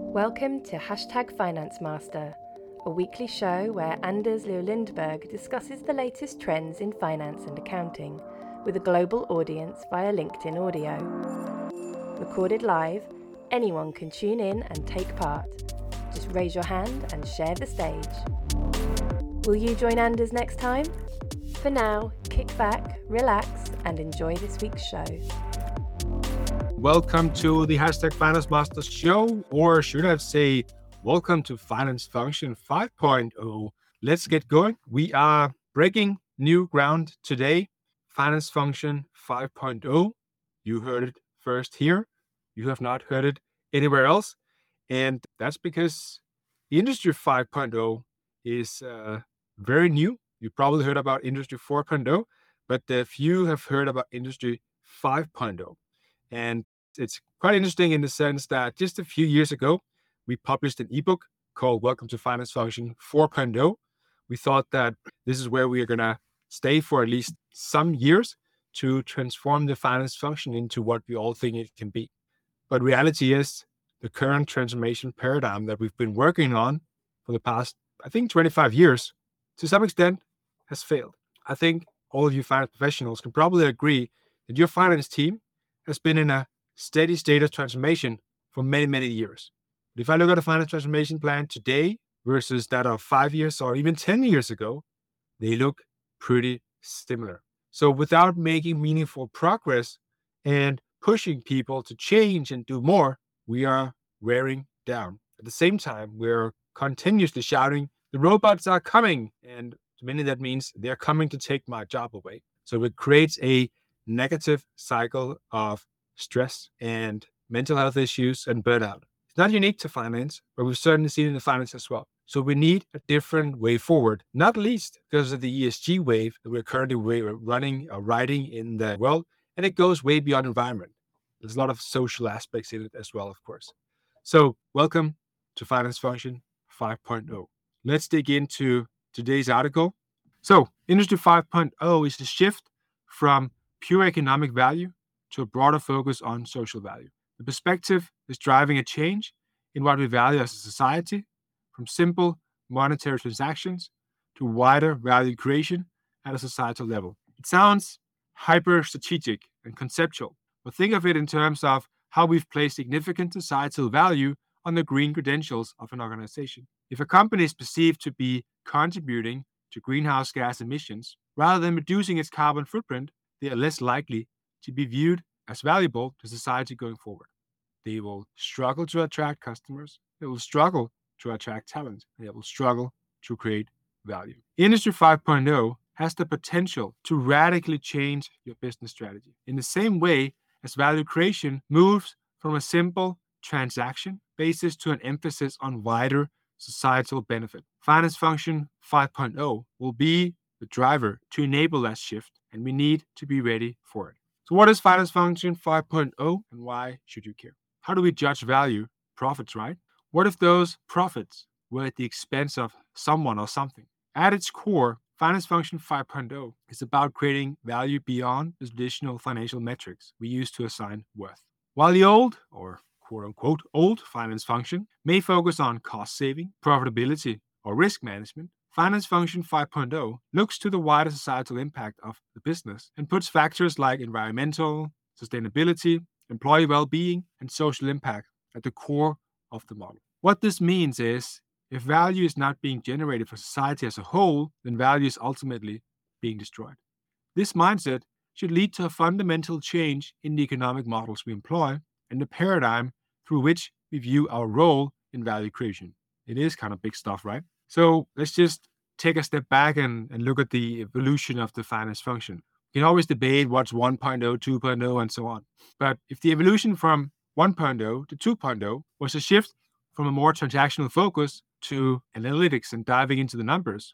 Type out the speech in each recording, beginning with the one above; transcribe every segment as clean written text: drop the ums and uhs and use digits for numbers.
Welcome to Finance Master, a weekly show where Anders Leo Lindberg discusses the latest trends in finance and accounting with a global audience via LinkedIn audio. Recorded live, anyone can tune in and take part. Just raise your hand and share the stage. Will you join Anders next time? For now, kick back, relax, and enjoy this week's show. Welcome to the Finance Master show, or should I say, welcome to Finance Function 5.0. Let's get going. We are breaking new ground today. Finance Function 5.0. You heard it first here. You have not heard it anywhere else. And that's because the Industry 5.0 is very new. You probably heard about Industry 4.0, but few have heard about Industry 5.0. And it's quite interesting in the sense that just a few years ago, we published an ebook called Welcome to Finance Function 4.0. We thought that this is where we are going to stay for at least some years to transform the finance function into what we all think it can be. But reality is the current transformation paradigm that we've been working on for the past, 25 years, to some extent has failed. I think all of you finance professionals can probably agree that your finance team has been in a steady state of transformation for many, many years. But if I look at a finance transformation plan today versus that of 5 years or even 10 years ago, they look pretty similar. So without making meaningful progress and pushing people to change and do more, we are wearing down. At the same time, we're continuously shouting, the robots are coming. And to many, that means they're coming to take my job away. So it creates a negative cycle of stress and mental health issues and burnout. It's not unique to finance, but we've certainly seen it in the finance as well. So we need a different way forward, not least because of the ESG wave that we're currently riding in the world, and it goes way beyond environment. There's a lot of social aspects in it as well, of course. So welcome to Finance Function 5.0. Let's dig into today's article. So Industry 5.0 is the shift from pure economic value to a broader focus on social value. The perspective is driving a change in what we value as a society, from simple monetary transactions to wider value creation at a societal level. It sounds hyper-strategic and conceptual, but think of it in terms of how we've placed significant societal value on the green credentials of an organization. If a company is perceived to be contributing to greenhouse gas emissions rather than reducing its carbon footprint, they are less likely to be viewed as valuable to society going forward. They will struggle to attract customers. They will struggle to attract talent. They will struggle to create value. Industry 5.0 has the potential to radically change your business strategy. In the same way as value creation moves from a simple transaction basis to an emphasis on wider societal benefit. Finance Function 5.0 will be the driver to enable that shift, and we need to be ready for it. So what is Finance Function 5.0 and why should you care? How do we judge value? Profits, right? What if those profits were at the expense of someone or something? At its core, Finance Function 5.0 is about creating value beyond the traditional financial metrics we use to assign worth. While the old, or quote-unquote old finance function may focus on cost saving, profitability, or risk management, Finance Function 5.0 looks to the wider societal impact of the business and puts factors like environmental, sustainability, employee well-being, and social impact at the core of the model. What this means is, if value is not being generated for society as a whole, then value is ultimately being destroyed. This mindset should lead to a fundamental change in the economic models we employ and the paradigm through which we view our role in value creation. It is kind of big stuff, right? So let's just take a step back and look at the evolution of the finance function. You can always debate what's 1.0, 2.0, and so on. But if the evolution from 1.0 to 2.0 was a shift from a more transactional focus to analytics and diving into the numbers,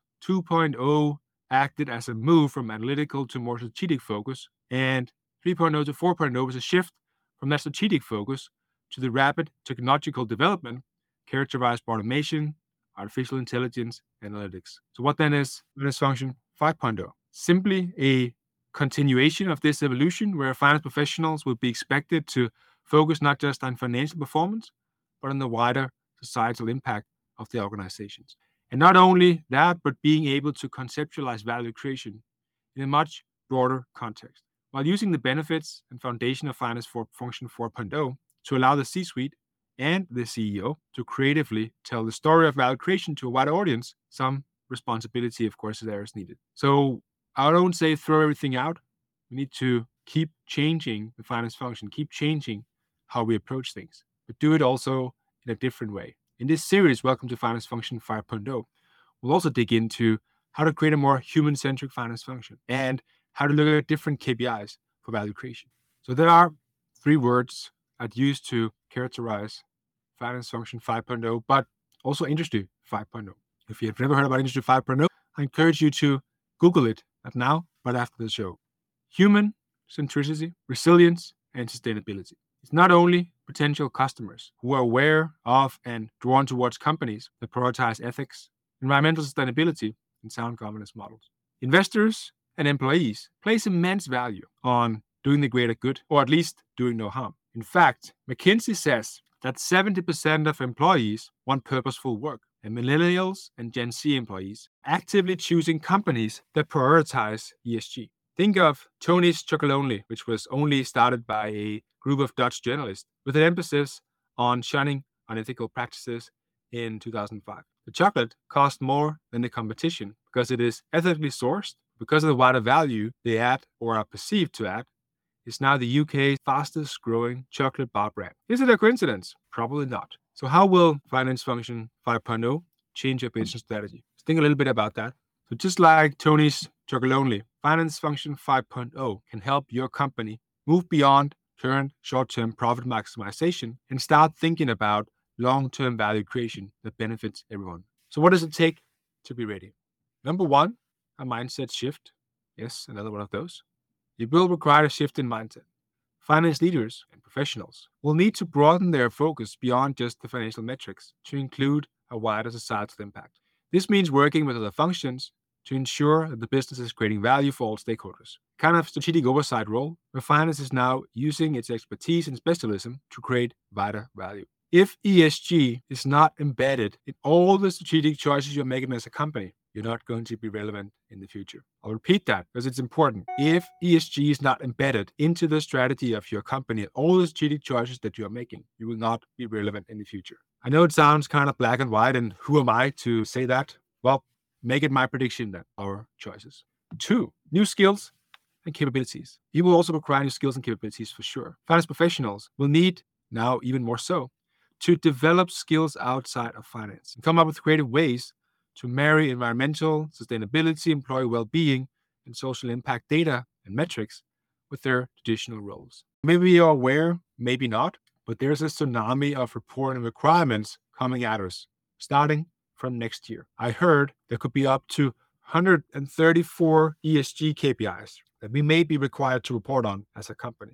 2.0 acted as a move from analytical to more strategic focus, and 3.0 to 4.0 was a shift from that strategic focus to the rapid technological development characterized by automation, artificial intelligence, analytics. So what then is Finance Function 5.0? Simply a continuation of this evolution where finance professionals will be expected to focus not just on financial performance, but on the wider societal impact of the organizations. And not only that, but being able to conceptualize value creation in a much broader context, while using the benefits and foundation of Finance for Function 4.0 to allow the C-suite and the CEO to creatively tell the story of value creation to a wider audience. Some responsibility, of course, there is needed. So I don't say throw everything out. We need to keep changing the finance function, keep changing how we approach things, but do it also in a different way. In this series, Welcome to Finance Function 5.0, we'll also dig into how to create a more human-centric finance function and how to look at different KPIs for value creation. So there are 3 words I'd use to characterize Finance Function 5.0, but also Industry 5.0. If you have never heard about Industry 5.0, I encourage you to Google it, not now, but after the show. Human centricity, resilience, and sustainability. It's not only potential customers who are aware of and drawn towards companies that prioritize ethics, environmental sustainability, and sound governance models. Investors and employees place immense value on doing the greater good, or at least doing no harm. In fact, McKinsey says that 70% of employees want purposeful work, and millennials and Gen Z employees actively choosing companies that prioritize ESG. Think of Tony's Chocolonely, which was only started by a group of Dutch journalists with an emphasis on shunning unethical practices in 2005. The chocolate cost more than the competition because it is ethically sourced, because of the wider value they add or are perceived to add. It's now the UK's fastest growing chocolate bar brand. Is it a coincidence? Probably not. So how will Finance Function 5.0 change your business strategy? Let's think a little bit about that. So just like Tony's Chocolonely, Finance Function 5.0 can help your company move beyond current short-term profit maximization and start thinking about long-term value creation that benefits everyone. So what does it take to be ready? Number 1, a mindset shift. Yes, another one of those. It will require a shift in mindset. Finance leaders and professionals will need to broaden their focus beyond just the financial metrics to include a wider societal impact. This means working with other functions to ensure that the business is creating value for all stakeholders. Kind of strategic oversight role where finance is now using its expertise and specialism to create wider value. If ESG is not embedded in all the strategic choices you're making as a company, you're not going to be relevant in the future. I'll repeat that because it's important. If ESG is not embedded into the strategy of your company and all the strategic choices that you're making, you will not be relevant in the future. I know it sounds kind of black and white, and who am I to say that? Well, make it my prediction that our choices. 2, new skills and capabilities. You will also require new skills and capabilities for sure. Finance professionals will need, now even more so, to develop skills outside of finance and come up with creative ways to marry environmental, sustainability, employee well-being, and social impact data and metrics with their traditional roles. Maybe you're aware, maybe not, but there's a tsunami of reporting requirements coming at us, starting from next year. I heard there could be up to 134 ESG KPIs that we may be required to report on as a company.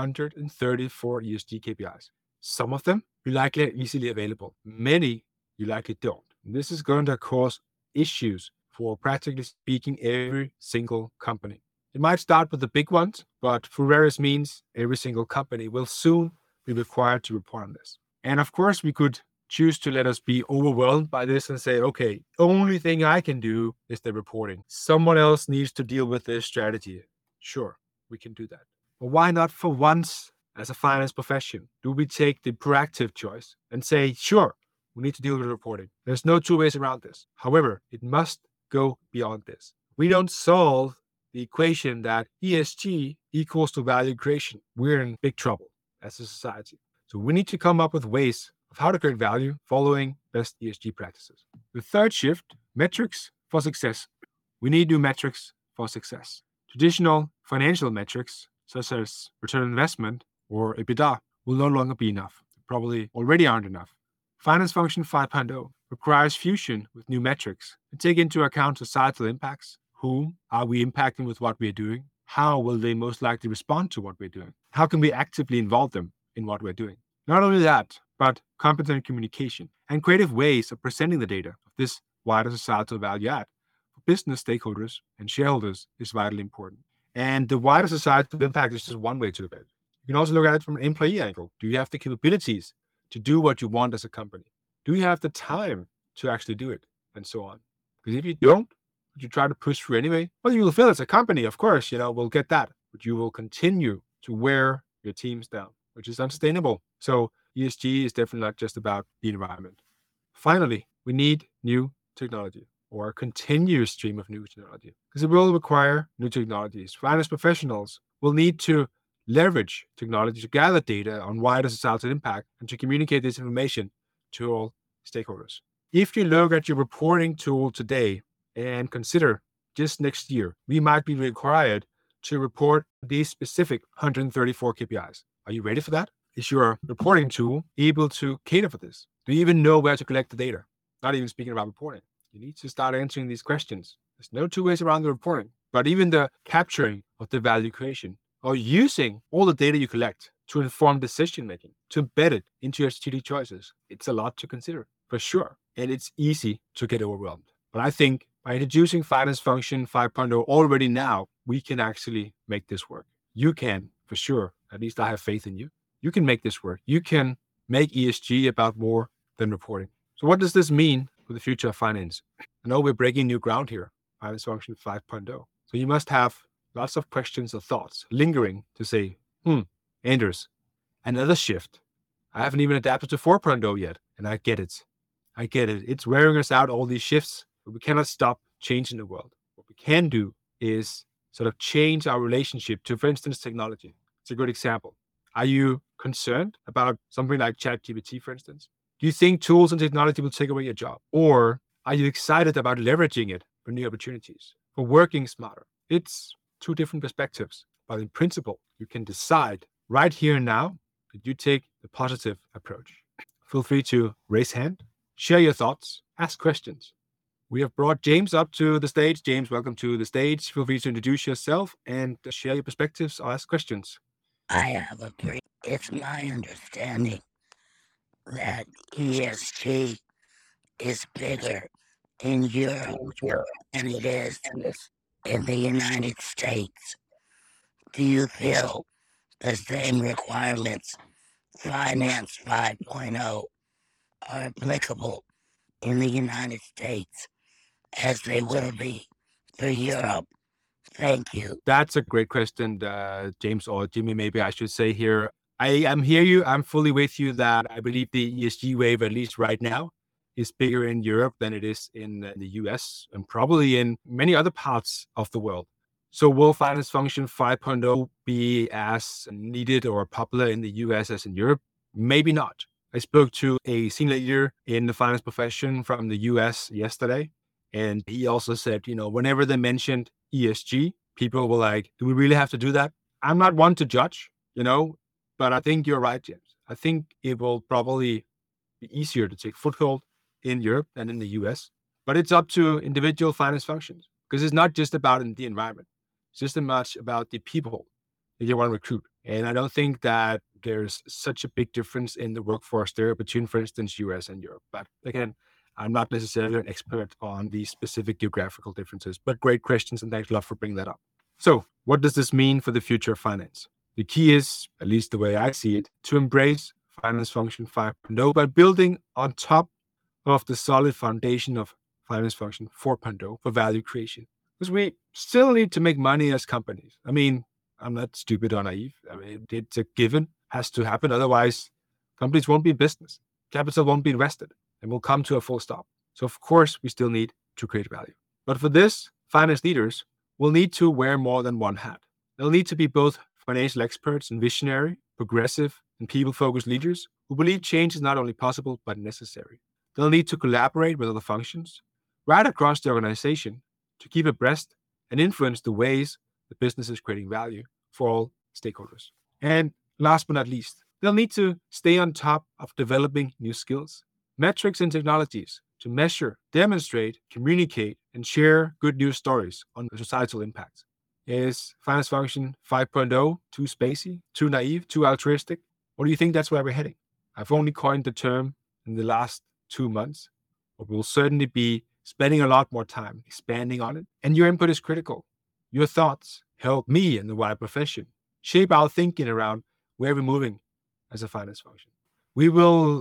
134 ESG KPIs. Some of them you likely are easily available. Many you likely don't. And this is going to cause issues for, practically speaking, every single company. It might start with the big ones, but for various means, every single company will soon be required to report on this. And of course, we could choose to let us be overwhelmed by this and say, okay, only thing I can do is the reporting. Someone else needs to deal with this strategy. Sure, we can do that. But why not for once, as a finance profession, do we take the proactive choice and say, sure, we need to deal with reporting. There's no 2 ways around this. However, it must go beyond this. We don't solve the equation that ESG equals to value creation. We're in big trouble as a society. So we need to come up with ways of how to create value following best ESG practices. The 3rd shift, metrics for success. We need new metrics for success. Traditional financial metrics, such as return on investment or EBITDA, will no longer be enough. They probably already aren't enough. Finance Function 5.0 requires fusion with new metrics and take into account societal impacts. Whom are we impacting with what we're doing? How will they most likely respond to what we're doing? How can we actively involve them in what we're doing? Not only that, but competent communication and creative ways of presenting the data of this wider societal value add for business stakeholders and shareholders is vitally important. And the wider societal impact is just one way to look at it. You can also look at it from an employee angle. Do you have the capabilities to do what you want as a company? Do you have the time to actually do it? And so on. Because if you don't, but you try to push through anyway, well, you will fail as a company, of course, we'll get that. But you will continue to wear your teams down, which is unsustainable. So ESG is definitely not just about the environment. Finally, we need new technology or a continuous stream of new technology because it will require new technologies. Finance professionals will need to leverage technology to gather data on wider societal impact and to communicate this information to all stakeholders. If you look at your reporting tool today and consider just next year, we might be required to report these specific 134 KPIs. Are you ready for that? Is your reporting tool able to cater for this? Do you even know where to collect the data? Not even speaking about reporting. You need to start answering these questions. There's no two ways around the reporting, but even the capturing of the value creation or using all the data you collect to inform decision making, to embed it into your strategic choices. It's a lot to consider, for sure. And it's easy to get overwhelmed. But I think by introducing Finance Function 5.0 already now, we can actually make this work. You can, for sure. At least I have faith in you. You can make this work. You can make ESG about more than reporting. So what does this mean for the future of finance? I know we're breaking new ground here, Finance Function 5.0. So you must have lots of questions or thoughts lingering to say, Anders, another shift. I haven't even adapted to 4.0 yet, and I get it. It's wearing us out, all these shifts, but we cannot stop changing the world. What we can do is sort of change our relationship to, for instance, technology. It's a good example. Are you concerned about something like ChatGPT, for instance? Do you think tools and technology will take away your job? Or are you excited about leveraging it for new opportunities, for working smarter? It's two different perspectives, but in principle, you can decide right here and now that you take the positive approach. Feel free to raise hand, share your thoughts, ask questions. We have brought James up to the stage. James, welcome to the stage. Feel free to introduce yourself and share your perspectives or ask questions. I have a brief. It's my understanding that ESG is bigger in Europe than it is in the United States. Do you feel the same requirements, Finance 5.0, are applicable in the United States as they will be for Europe? Thank you. That's a great question, James, or Jimmy, maybe I should say here. I'm you. I'm fully with you that I believe the ESG wave, at least right now, is bigger in Europe than it is in the US and probably in many other parts of the world. So will Finance Function 5.0 be as needed or popular in the US as in Europe? Maybe not. I spoke to a senior leader in the finance profession from the US yesterday, and he also said, whenever they mentioned ESG, people were like, do we really have to do that? I'm not one to judge, but I think you're right, James. I think it will probably be easier to take foothold in Europe than in the US, but it's up to individual finance functions because it's not just about the environment. It's just as much about the people that you want to recruit. And I don't think that there's such a big difference in the workforce there between, for instance, US and Europe. But again, I'm not necessarily an expert on these specific geographical differences, but great questions, and thanks a lot for bringing that up. So what does this mean for the future of finance? The key is, at least the way I see it, to embrace Finance Function 5.0 by building on top of the solid foundation of Finance Function 4.0 for value creation. Because we still need to make money as companies. I mean, I'm not stupid or naive. I mean, it's a given, has to happen. Otherwise, companies won't be in business. Capital won't be invested and will come to a full stop. So of course, we still need to create value. But for this, finance leaders will need to wear more than one hat. They'll need to be both financial experts and visionary, progressive, and people-focused leaders who believe change is not only possible, but necessary. They'll need to collaborate with other functions right across the organization to keep abreast and influence the ways the business is creating value for all stakeholders. And last but not least, they'll need to stay on top of developing new skills, metrics, and technologies to measure, demonstrate, communicate, and share good news stories on societal impact. Is Finance Function 5.0 too spacey, too naive, too altruistic? Or do you think that's where we're heading? I've only coined the term in the last 2 months, but we'll certainly be spending a lot more time expanding on it. And your input is critical. Your thoughts help me and the wider profession shape our thinking around where we're moving as a finance function. We will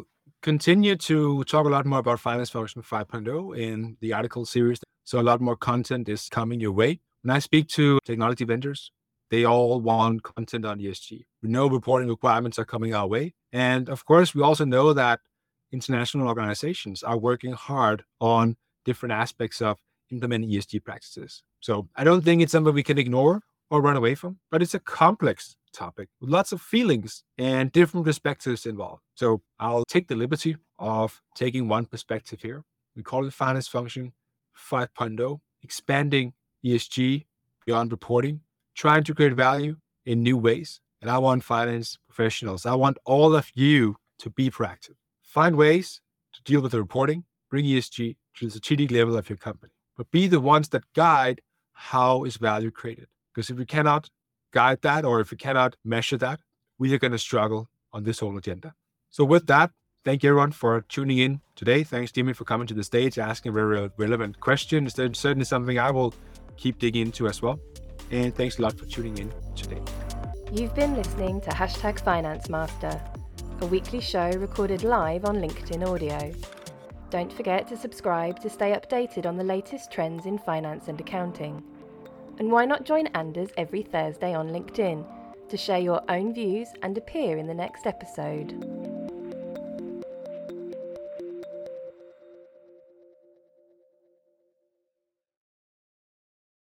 continue to talk a lot more about Finance Function 5.0 in the article series. So a lot more content is coming your way. When I speak to technology vendors, they all want content on ESG. We know reporting requirements are coming our way. And of course, we also know that international organizations are working hard on different aspects of implementing ESG practices. So I don't think it's something we can ignore or run away from, but it's a complex topic with lots of feelings and different perspectives involved. So I'll take the liberty of taking one perspective here. We call it Finance Function 5.0, expanding ESG beyond reporting, trying to create value in new ways. And I want finance professionals, I want all of you to be proactive. Find ways to deal with the reporting, bring ESG to the strategic level of your company, but be the ones that guide how is value created. Because if we cannot guide that, or if we cannot measure that, we are going to struggle on this whole agenda. So with that, thank you everyone for tuning in today. Thanks, Jimmy, for coming to the stage, asking very relevant questions. It's certainly something I will keep digging into as well. And thanks a lot for tuning in today. You've been listening to #Finance Master, a weekly show recorded live on LinkedIn Audio. Don't forget to subscribe to stay updated on the latest trends in finance and accounting. And why not join Anders every Thursday on LinkedIn to share your own views and appear in the next episode?